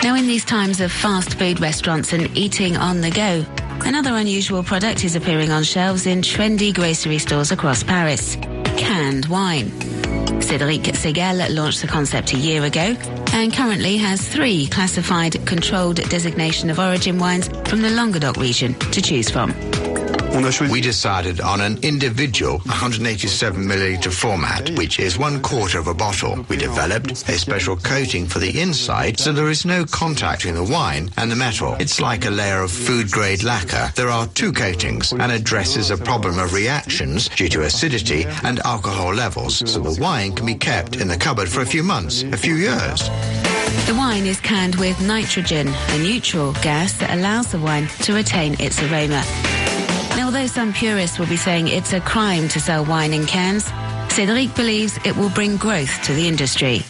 Now, in these times of fast food restaurants and eating on the go, another unusual product is appearing on shelves in trendy grocery stores across Paris: canned wine. Cédric Ségal launched the concept a year ago and currently has 3 classified controlled designation of origin wines from the Languedoc region to choose from. We decided on an individual 187 milliliter format, which is 1/4 of a bottle. We developed a special coating for the inside, so there is no contact between the wine and the metal. It's like a layer of food-grade lacquer. There are 2 coatings and addresses a problem of reactions due to acidity and alcohol levels, so the wine can be kept in the cupboard for a few months, a few years. The wine is canned with nitrogen, a neutral gas that allows the wine to retain its aroma. Now, although some purists will be saying it's a crime to sell wine in cans, Cédric believes it will bring growth to the industry.